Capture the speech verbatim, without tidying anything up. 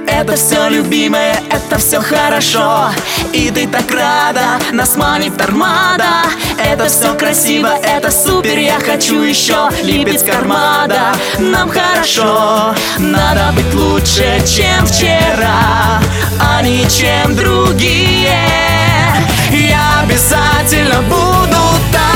Это все, любимое, это все хорошо. И ты так рада, нас манит торнадо. Это все красиво, это супер, я хочу еще. Липецк, Армада, нам хорошо. Надо быть лучше, чем вчера, а не чем другие. Я обязательно буду там.